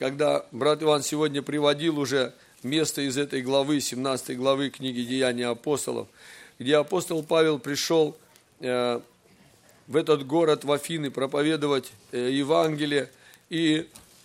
когда брат Иван сегодня приводил уже место из этой главы, 17 главы книги «Деяния апостолов», где апостол Павел пришел в этот город, в Афины, проповедовать Евангелие, и,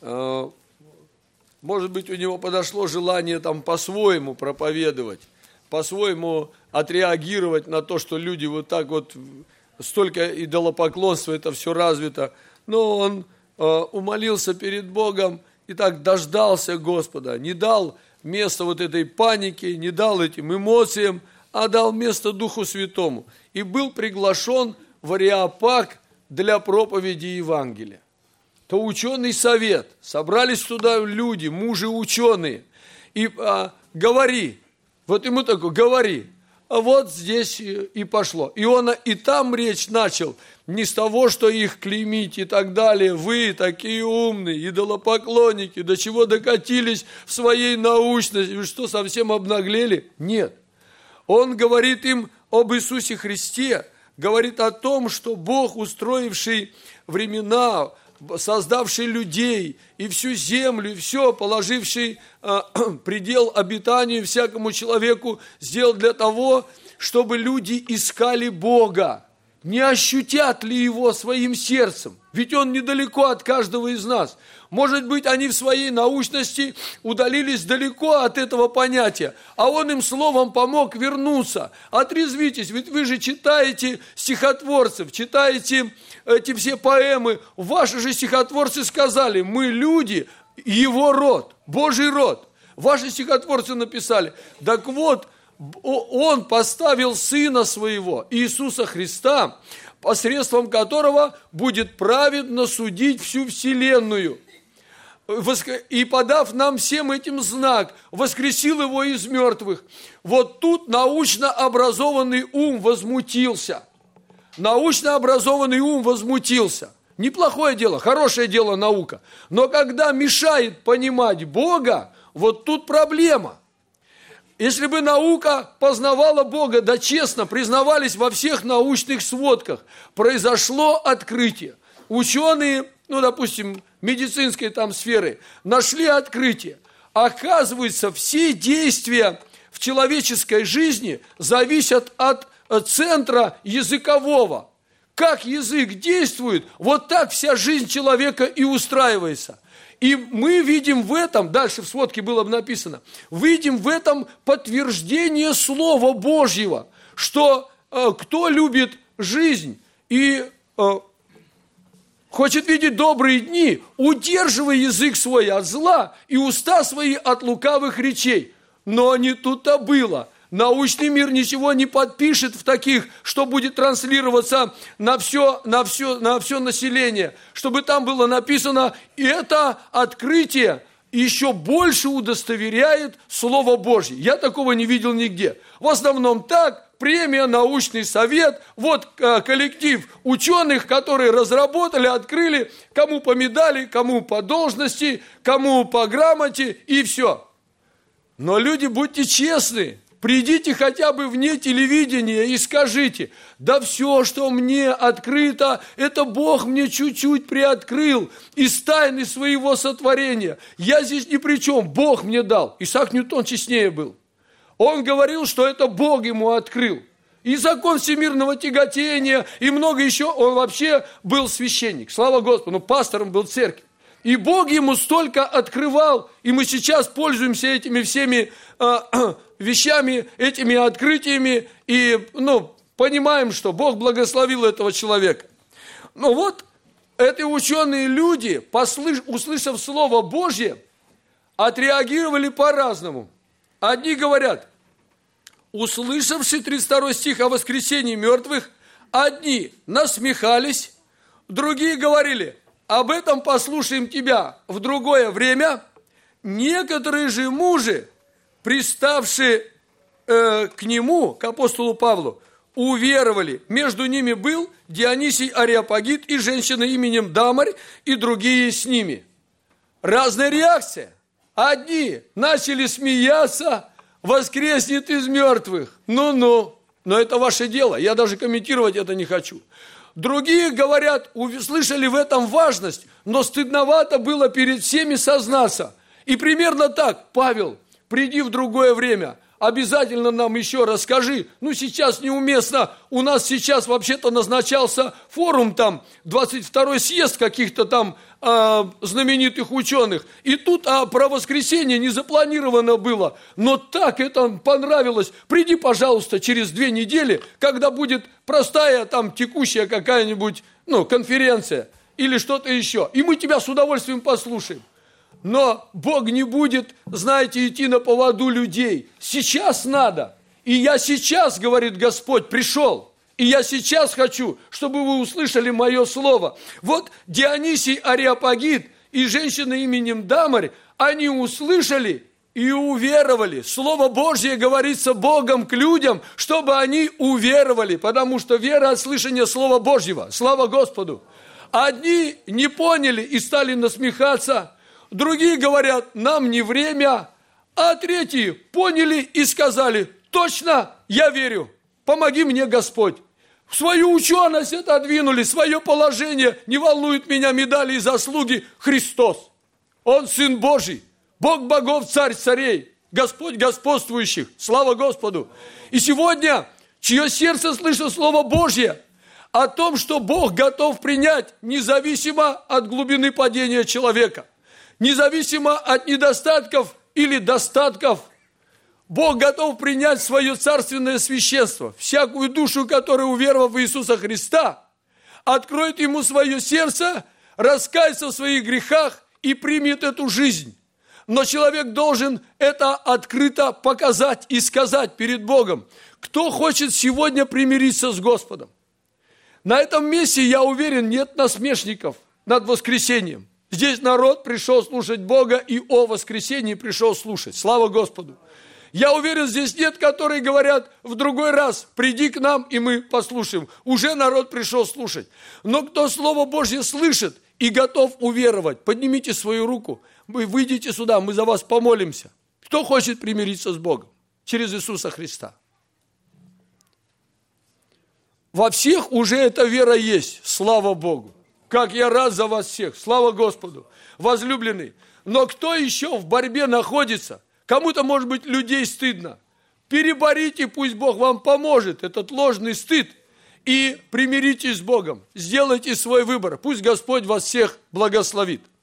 может быть, у него подошло желание там по-своему проповедовать, по-своему отреагировать на то, что люди вот так вот, столько идолопоклонства, это все развито, но он умолился перед Богом и так дождался Господа, не дал место вот этой панике, не дал этим эмоциям, а дал место Духу Святому. И был приглашен в Ареопаг для проповеди Евангелия. То ученый совет, собрались туда люди, мужи-ученые, и говори, вот ему такой, говори, а вот здесь и пошло. И он и там речь начал, не с того, что их клеймить и так далее, вы такие умные, идолопоклонники, до чего докатились в своей научности, вы что, совсем обнаглели? Нет. Он говорит им об Иисусе Христе, говорит о том, что Бог, устроивший времена, создавший людей и всю землю, и все, положивший предел обитанию всякому человеку, сделал для того, чтобы люди искали Бога. Не ощутят ли Его своим сердцем? Ведь Он недалеко от каждого из нас. Может быть, они в своей научности удалились далеко от этого понятия, а Он им словом помог вернуться. Отрезвитесь, ведь вы же читаете стихотворцев, читаете эти все поэмы. Ваши же стихотворцы сказали, мы люди, Его род, Божий род. Ваши стихотворцы написали. Так вот, Он поставил Сына Своего, Иисуса Христа, посредством которого будет праведно судить всю вселенную. И подав нам всем этим знак, воскресил Его из мертвых. Вот тут научно образованный ум возмутился. Научно образованный ум возмутился. Неплохое дело, хорошее дело наука. Но когда мешает понимать Бога, вот тут проблема. Если бы наука познавала Бога, да честно признавались во всех научных сводках, произошло открытие. Ученые, допустим, медицинской там сферы, нашли открытие. Оказывается, все действия в человеческой жизни зависят от центра языкового. Как язык действует, вот так вся жизнь человека и устраивается. И мы видим в этом, дальше в сводке было бы написано, видим в этом подтверждение Слова Божьего, что кто любит жизнь и хочет видеть добрые дни, удерживай язык свой от зла и уста свои от лукавых речей. Но не тут-то было. Научный мир ничего не подпишет в таких, что будет транслироваться на все население, чтобы там было написано, и это открытие еще больше удостоверяет Слово Божье. Я такого не видел нигде. В основном так, премия, научный совет, вот коллектив ученых, которые разработали, открыли, кому по медали, кому по должности, кому по грамоте, и все. Но люди, будьте честны. Придите хотя бы вне телевидения и скажите, да все, что мне открыто, это Бог мне чуть-чуть приоткрыл из тайны своего сотворения. Я здесь ни при чем, Бог мне дал. Исаак Ньютон честнее был. Он говорил, что это Бог ему открыл. И закон всемирного тяготения, и много еще. Он вообще был священник, слава Господу, пастором был церкви. И Бог ему столько открывал, и мы сейчас пользуемся этими всеми вещами, этими открытиями, и понимаем, что Бог благословил этого человека. Но вот эти ученые люди, услышав Слово Божье, отреагировали по-разному. Одни говорят, услышавши 32 стих о воскресении мертвых, одни насмехались, другие говорили, об этом послушаем тебя в другое время. Некоторые же мужи, приставшие к нему, к апостолу Павлу, уверовали. Между ними был Дионисий Ареопагит и женщина именем Дамарь, и другие с ними. Разная реакция. Одни начали смеяться, воскреснет из мертвых. Ну-ну, но это ваше дело, я даже комментировать это не хочу. Другие говорят, услышали в этом важность, но стыдновато было перед всеми сознаться. И примерно так: Павел, приди в другое время, обязательно нам еще расскажи. Ну, сейчас неуместно, у нас сейчас вообще-то назначался форум там, 22-й съезд каких-то там знаменитых ученых. И тут про воскресенье не запланировано было. Но так это понравилось. Приди, пожалуйста, через 2 недели, когда будет простая там текущая какая-нибудь, конференция или что-то еще. И мы тебя с удовольствием послушаем. Но Бог не будет, знаете, идти на поводу людей. Сейчас надо. И я сейчас, говорит Господь, пришел. И я сейчас хочу, чтобы вы услышали мое слово. Вот Дионисий Ареопагит и женщина именем Дамарь, они услышали и уверовали. Слово Божье говорится Богом к людям, чтобы они уверовали. Потому что вера от слышания Слова Божьего. Слава Господу. Одни не поняли и стали насмехаться. Другие говорят, нам не время. А третьи поняли и сказали, точно, я верю. Помоги мне, Господь. Свою ученость отодвинули, свое положение, не волнует меня медали и заслуги. Христос, Он Сын Божий, Бог богов, Царь царей, Господь господствующих. Слава Господу. И сегодня, чье сердце слышит Слово Божье о том, что Бог готов принять, независимо от глубины падения человека, независимо от недостатков или достатков, Бог готов принять свое царственное священство. Всякую душу, которая, уверовав в Иисуса Христа, откроет ему свое сердце, раскается в своих грехах и примет эту жизнь. Но человек должен это открыто показать и сказать перед Богом. Кто хочет сегодня примириться с Господом? На этом месте, я уверен, нет насмешников над воскресением. Здесь народ пришел слушать Бога и о воскресении пришел слушать. Слава Господу. Я уверен, здесь нет, которые говорят в другой раз, приди к нам, и мы послушаем. Уже народ пришел слушать. Но кто Слово Божье слышит и готов уверовать, поднимите свою руку, вы выйдите сюда, мы за вас помолимся. Кто хочет примириться с Богом через Иисуса Христа? Во всех уже эта вера есть, слава Богу. Как я рад за вас всех, слава Господу. Возлюбленный, но кто еще в борьбе находится? Кому-то, может быть, людей стыдно. Переборите, пусть Бог вам поможет, этот ложный стыд. И примиритесь с Богом. Сделайте свой выбор. Пусть Господь вас всех благословит.